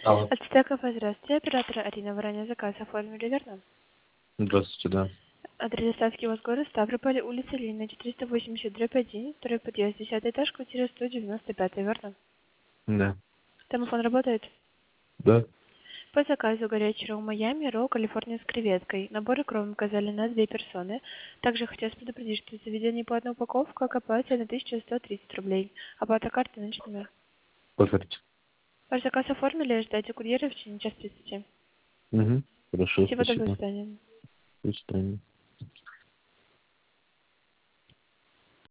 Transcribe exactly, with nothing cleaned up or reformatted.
Алло. От Стекова, здравствуйте. Оператора Арина, вы ранее заказ оформили, верно? Здравствуйте, да. Адрес доставки у вас город Ставрополь, улица Ленина, четыреста восемьдесят, дробь один, второй подъезд, десятый этаж, квартира сто девяносто пять, верно? Да. Телефон работает? Да. По заказу горячий ролл Майами, ролл Калифорния с креветкой. Набор икром указали на две персоны. Также хотелось предупредить, что заведение по одной упаковке окупается на тысячу сто тридцать рублей. Оплата карты наличными. Повторите. Ваш заказ оформили, ждайте курьера в течение час тридцати. Угу. Хорошо, Всего доброго, до спасибо. свидания. До свидания.